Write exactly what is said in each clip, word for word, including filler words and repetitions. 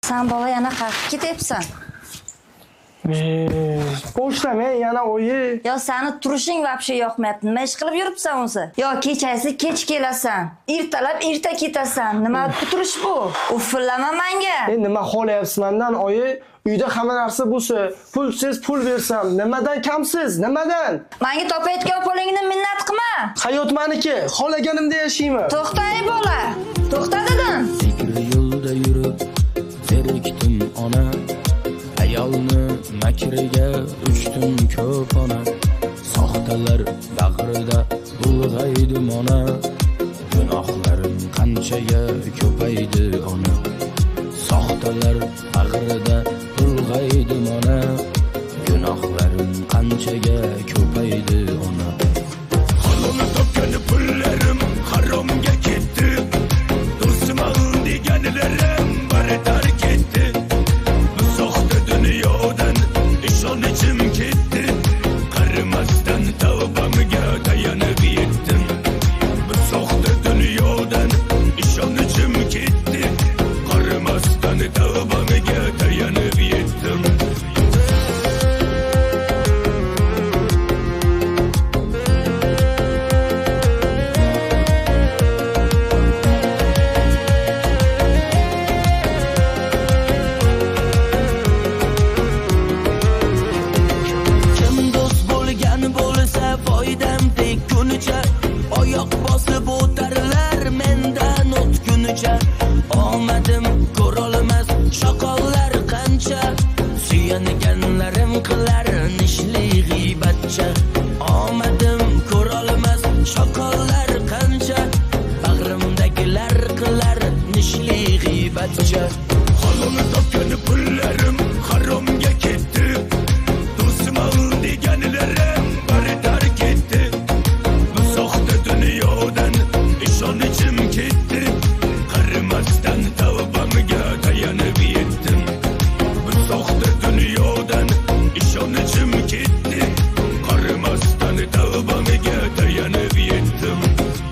Sen bola yana qaytib ketyapsan. Boşlama yana oyi. Yo, seni turishing vobshe yoqmayapti. Nima ish qilib yuribsan o'zi? Yo, kechasi kech kelasan, ertalab erta ketasan. Nima turish bu? Uffillama menga. E nima xohlayapsiz mendan oyi? Uyda hamma narsa bo'lsa, pulsiz pul bersam, nimadan kamsiz? Nimadan? Menga topayotgan pulingni minnat qilma. Hayot meniki, xohlaganimda yashayman. To'xta ey bola. To'xta dedim. Fikri yo'lda yurib, zerikdim ona. Ayolni makriga uchdim ko'p ona. Soxtalar bag'rida ulg'aydim ona. Gunohlarim qanchaga ko'paydi ona. Soxtalar bag'rida ulg'aydim ona. Gunohlarim qanchaga ko'paydi ona. Halolni topgan pullarim haromga ketdi. Do'stim alın deganlarim bari tark etdi. Bu soxta dunyodan ishonchim ketdi. Qarimasdan tavbamga tayanib yetdim. Bu soxta dunyodan ishonchim ketdi. Qarimasdan tavbamga tayanib yetdim. Oyoq bosib o'tarlar mendan o'tgunicha. Omadim ko'rolmas shoqollar qancha. Suyanganlarim qilar nishli g'iybatcha. Omadim ko'rolmas shoqollar qancha. Bag'rimdagilar qilar nishli g'iybatcha. Halolni topgan pullarim haromga ketdi. Do'stim alın deganlarim bari tark etdi. Bu soxta dunyodan ishonchim ketdi. Qarimasdan tavbamga tayanib yetdim. Bu soxta dunyodan ishonchim ketdi. Qarimasdan tavbamga tayanib yetdim.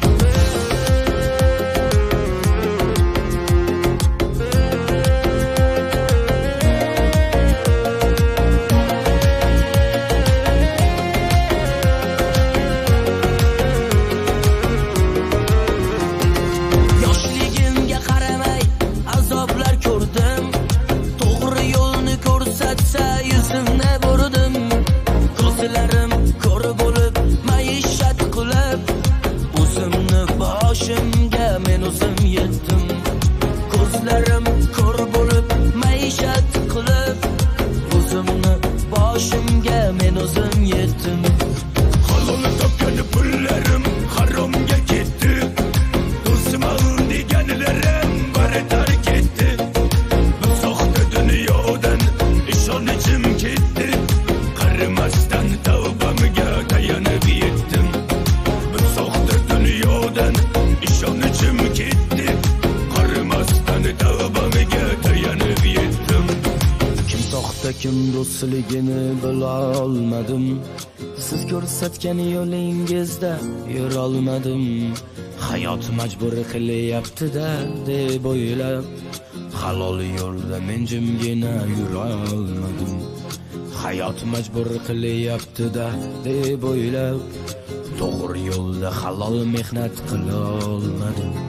Yoshligimga qaramay azoblar ko'rdim. To'g'ri yo'lni ko'rsatsa yuzimni burdim. Ko'zlarim ko'r bo'lib maishat qilib, o'zimni boshimga men o'zim yetdim. Ko'zlarim ko'r bo'lib maishat qilib, o'zimni boshimga men o'zim yetdim. Halolni topgan pullarim haromga ketdi. Do'stim alın deganlarim bari tark etdi. Bu soxta dunyodan ishonchim ketdi. Qarimasdan tavbamga tayanib yetdim. Bu soxta dunyodan ishonchim ketdi. Qarimasdan tavbamga tayanib yetdim. Kim soxta kim do'stligini bila olmadim. Siz ko'rsatgan yo'lingizda yura olmadim. Hayot majbur qilyapti-da deb o'ylab, halol yo'lda men jimgina yura olmadim. Hayot majbur qilyapti-da deb o'ylab, to'g'ri yo'lda halol mehnat qila olmadim.